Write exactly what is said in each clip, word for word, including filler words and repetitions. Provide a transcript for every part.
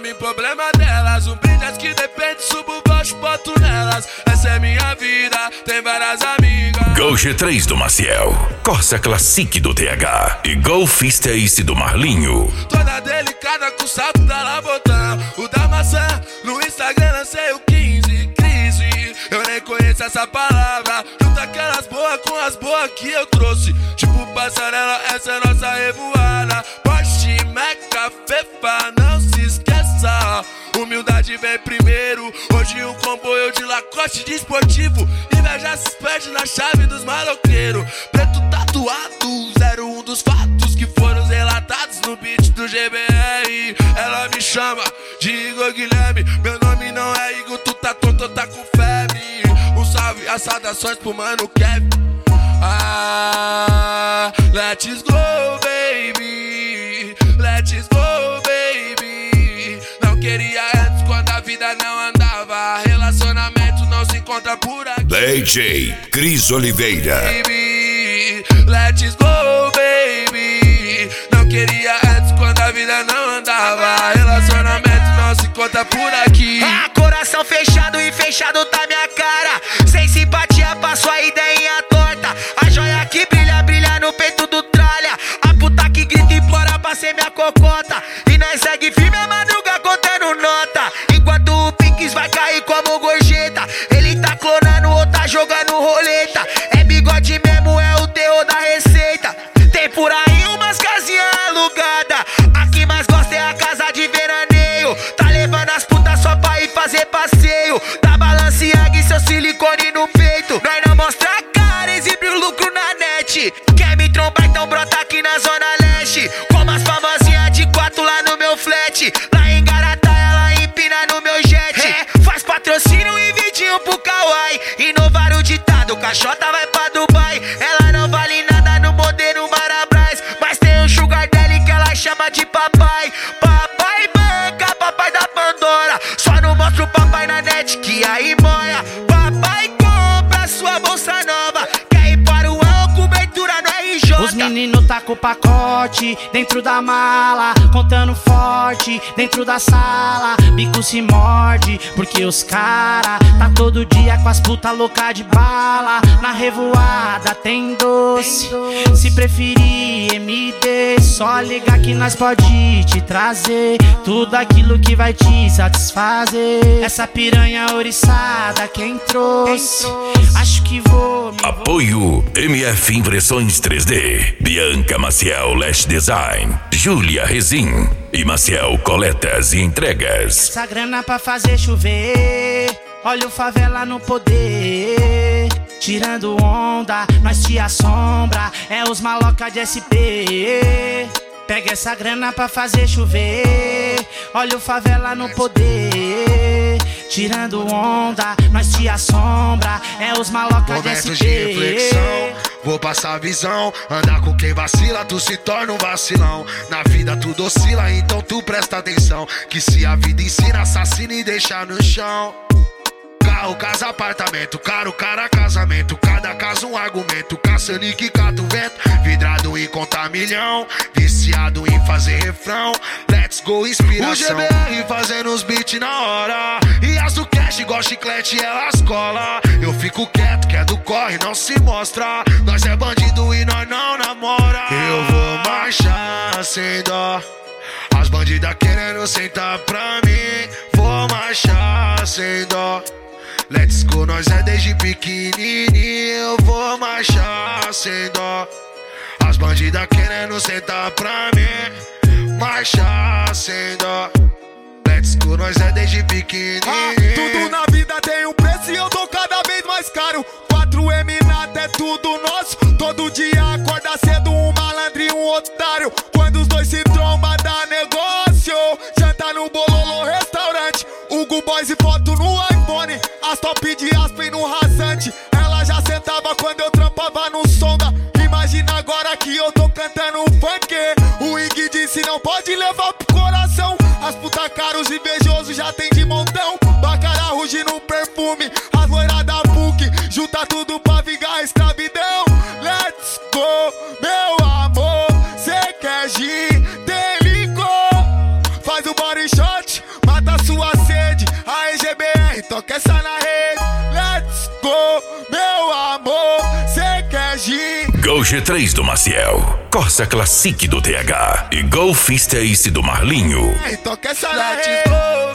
mim, problema delas. Um brinde as que depende, subo baixo, boto nelas. Essa é minha vida, tem várias amigas. Gol G três do Maciel, Corsa Classic do T H e Gol Fista Ace do Marlinho. Toda delicada com o salto da Labotão. O da maçã, no Instagram lancei o quinze. Crise, eu nem conheço essa palavra. Junta aquelas boas com as boas que eu trouxe. Tipo passarela, essa é nossa revoada. Porsche, Meca, Fefa, não se esqueça. Humildade vem primeiro. Hoje um comboio de Lacoste de esportivo. Inveja se perde na chave dos maloqueiros. Preto tatuado, zero um dos fatos que foram relatados no beat do G B R. Ela me chama de Igor Guilherme. Meu nome não é Igor, tu tá tonto, tá com febre. Um salve, as saudações pro mano Kevin. Ah, let's go, baby. Let's go, baby. Não queria antes quando a vida não andava. Relacionamento não se encontra por aqui. D J Cris Oliveira. Baby, let's go, baby. Não queria antes quando a vida não andava. Relacionamento não se encontra por aqui. Ah, coração fechado e fechado tá minha cara. Sem simpatia, passo a ideinha torta. A joia que brilha, brilha no peito do tralha. A puta que grita e implora pra ser minha cocota. E nós segue firme a madruga contando nota. Enquanto o Pinks vai cair como gorjeta. Ele tá clonando ou tá jogando roleta. É bigode mesmo, é o terror da receita. Tem por aí umas casinhas alugadas. A que mais gosta é a casa de veraneio. Tá levando as putas só pra ir fazer passeio. Da Balenciaga e seu silicone no peito. Nós não mostra a cara, exibe o lucro na net. Quer me trombar, então brota aqui na zona leste. Como as famosinhas de quatro lá no meu flat. Lá em Garatá ela empina no meu jet. É, faz patrocínio e vidinho pro Kawaii. Inovar o ditado, caixota vai pra Dubai. Ela não vale nada no modelo Marabras. Mas tem um sugar daddy que ela chama de papai. Papai banca, papai da Pandora. Só não mostra o papai na net que aí moia. Papai compra sua bolsa nova. Quer ir para o ano, cobertura no R J. Os meninos tá com o pacote dentro da mala, contando forte dentro da sala. Bico se morde porque os cara tá todo dia com as puta louca de bala. Na revoada tem doce, se preferir M D, só ligar que nós pode te trazer tudo aquilo que vai te satisfazer. Essa piranha oriçada quem trouxe, acho que vou me Apoio M F Impressões três D, Bianca Maciel Lash Design, Júlia Rezin e Maciel Coletas e Entregas. essa grana pra fazer chover. Olha o favela no poder, tirando onda, nós te assombra. É os maloca de S P. Pega essa grana pra fazer chover. Olha o favela no poder, tirando onda, nós te assombra. É os maloca de S P. Momentos de reflexão, vou passar a visão. Andar com quem vacila, tu se torna um vacilão. Na vida tudo oscila, então tu presta atenção. Que se a vida ensina, assassina e deixa no chão. Carro, casa, apartamento, caro, cara, casamento. Cada caso um argumento, caçando que cata o vento. Vidrado em contar milhão, viciado em fazer refrão. Let's go, inspiração. O G B R fazendo os beats na hora. E as do cash igual chiclete, elas cola. Eu fico quieto, que é do corre, não se mostra. Nós é bandido e nós não namora. Eu vou marchar sem dó. As bandidas querendo sentar pra mim. Vou marchar sem dó. Let's go, nós é desde pequenininho. Eu vou marchar sem dó. As bandidas querendo sentar pra mim. Marchar sem dó. Let's go, nós é desde pequenininho. Ah, tudo na vida tem um preço e eu tô cada vez mais caro. quatro M nada é tudo nosso. Todo dia acorda cedo um malandro e um otário. Quando os dois se trombam dá negócio. Janta no Bololô restaurante. Hugo Boys e foto no iPhone. As top de Aspen no rasante. Ela já sentava quando eu trampava no sonda. Imagina agora que eu tô cantando funk. O Ig disse não pode levar pro coração. As puta caros invejosos já tem de montão. Bacara ruge no perfume. As loiras da P U C junta tudo pra vingar a escravidão. Let's go, meu amor. Cê quer gin? Tem licor. Faz o body shot. Ei, toca essa na rede. Let's go, meu amor. Cê quer gin? Gol G três do Maciel, Corsa Classic do T H e Gol Fist do Marlinho. Ei, toca essa na Let's rede. go,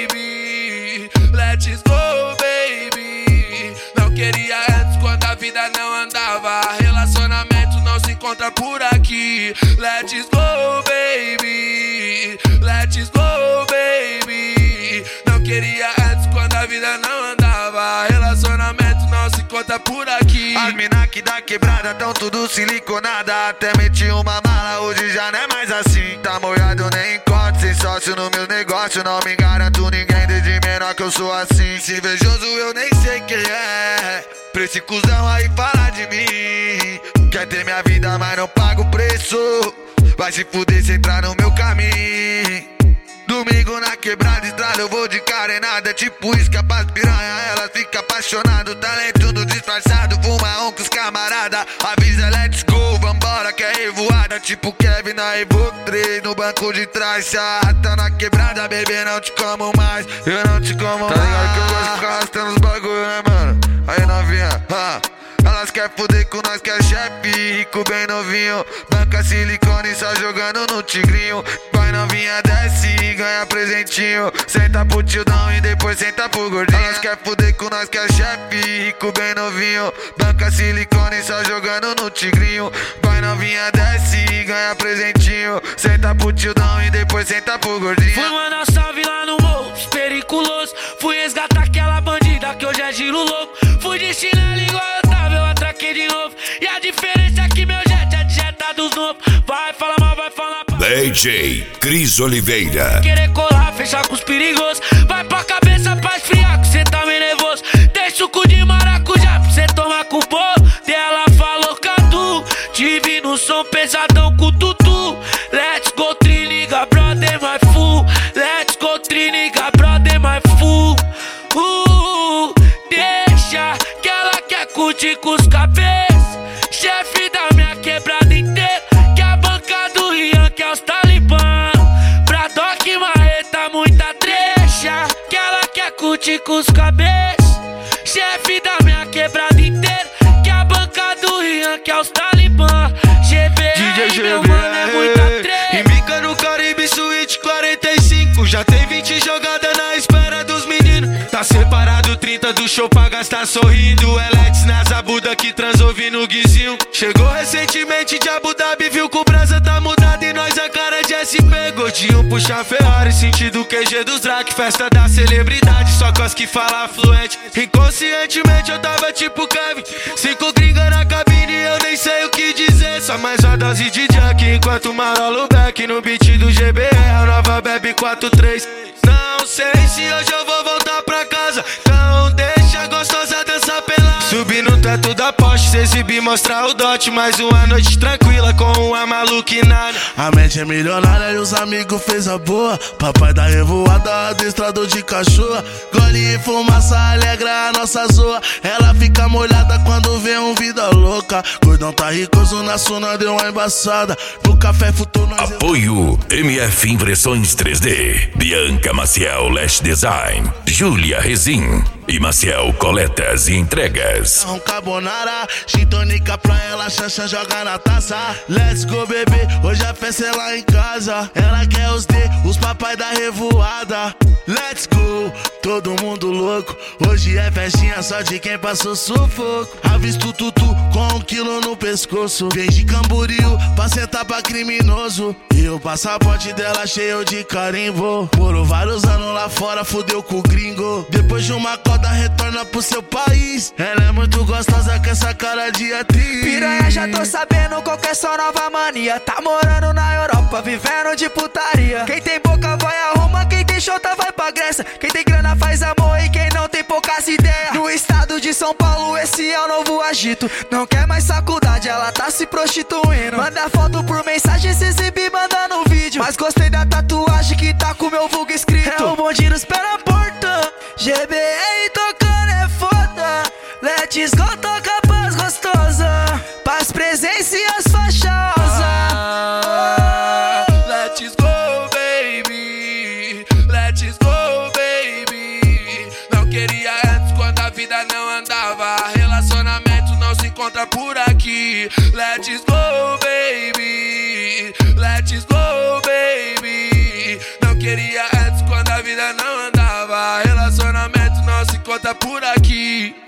baby. Let's go, baby. Não queria antes quando a vida não andava. Relacionamento não se encontra por aqui. Let's go, baby. Let's go, baby. Não queria antes quando a vida não andava. Relacionamento não se encontra por aqui. As mina que dá quebrada tão tudo siliconada. Até meti uma mala, hoje já não é mais assim. Tá molhado, nem encontro, sem sócio no meu negócio. Não me garanto ninguém, desde menor que eu sou assim. Se invejoso eu nem sei quem é. Pra esse cuzão aí falar de mim. Quer ter minha vida, mas não paga o preço. Vai se fuder se entrar no meu caminho. Domingo na quebrada, estrada, eu vou de carenada. Tipo isca pras piranha, ela fica apaixonada. Talento no disfarçado, fuma um com os camarada. Avisa, let's go, vambora que é revoada. Tipo Kevin na Evo três, no banco de trás. Se arrasta na quebrada, bebê, não te como mais. Eu não te como mais. Tá ligado que eu gosto de ficar arrastando os bagulho, né, mano? Aí novinha, ah. Elas quer fuder com nós que é chefe, rico bem novinho. Banca silicone só jogando no tigrinho. Vai novinha, desce e ganha presentinho. Senta pro tildão e depois senta pro gordinho. Elas quer fuder com nós que é chefe, rico bem novinho. Banca silicone só jogando no tigrinho. Vai novinha, desce e ganha presentinho. Senta pro tildão e depois senta pro gordinho. Fui mandar salve lá no morro, periculoso. Fui resgatar aquela bandida que hoje é giro louco. Fui de chinelo igual eu tava, eu atraquei de novo. E a diferença é que meu jet é de jeta dos novos. Vai falar mal, vai falar pra... D J Cris Oliveira. Querer colar, fechar com os perigosos. Vai pra cabeça pra esfriar, que cê tá meio nervoso. Tem suco de maracujá pra cê tomar com o bolo. Dela falou Cadu, tive no som pesadão com o tutu. Let's go, triniga, brother, my fool. Let's go, triniga, brother, my fool. Uh, deixa que ela quer curtir com os cabeças. Chefe da minha quebrada inteira. Que a banca do Rian, que é os talibã. Bradock, marreta, muita trecha. Que ela quer curtir com os cabeças. Chefe da minha quebrada inteira. Que a banca do Rian, que é os talibã. G B R, meu mano, é muita trecha. Embica no Caribe Suíte quarenta e cinco. Já tem vinte jogadas na espera dos meninos. Tá separado trinta do show pra gastar sorrindo. Elex nas abuda que transou no guizinho. Chegou recentemente de Abu Dhabi, viu que o brasa tá mudado e nós a cara de S P. Gordinho puxa Ferrari, sentido Q G dos Drac. Festa da celebridade, só cos que fala fluente. Inconscientemente eu tava tipo Kevin. Cinco gringa na cabine, eu nem sei o que dizer. Só mais uma dose de Jack, enquanto marolo o back no beat do G B R, a nova Bebe quatro três. Não sei se hoje eu vou voltar pra casa, então deixa a gostosa dançar pelada. Subir no teto da Porsche, se exibir, mostrar o dote. Mais uma noite tranquila com uma maluquinada. A mente é milionária e os amigos fez a boa. Papai da revoada, adestrador de cachorro. Gole e fumaça alegra a nossa zoa. Ela fica molhada quando vê um vida louca. Gordão tá ricoso na suna, deu uma embaçada. No café futou nós. Apoio M F Impressões três D, Bianca Maciel Lash Design, Júlia Rezin e Maciel Coletas e Entregas. Um carbonara, gin tônica pra ela, chancha joga na taça. Let's go, bebê, hoje a festa é lá em casa. Ela quer os D, os papai da revoada. Let's go, todo mundo louco. Hoje é festinha só de quem passou sufoco. Avisto tutu com um quilo no pescoço. Vem de Camboriú pra sentar pra criminoso. E o passaporte dela cheio de carimbo. Morou vários anos lá fora, fudeu com o gringo. Depois de uma coda retorna pro seu país. Ela é muito gostosa com essa cara de atriz. Piranha, já tô sabendo qual que é sua nova mania. Tá morando na Europa, vivendo de putaria. Quem tem boca vai a Roma, quem tem chota vai pra Grécia. Quem tem grana faz amor e quem não tem poucas ideias. No estado de São Paulo esse é o novo agito. Não quer mais faculdade, ela tá se prostituindo. Manda foto por mensagem, se exibir mandando vídeo. Mas gostei da tatuagem que tá com meu vulgo escrito. É o bonde nos pé na porta. G B R tocando é foda. Let's go, toca paz gostosa. Paz, presença e as fachosas. Ah, let's go, baby. Let's go, baby. Não aqui. Let's go, baby. Let's go, baby. Não queria antes quando a vida não andava. Relacionamento não se conta por aqui.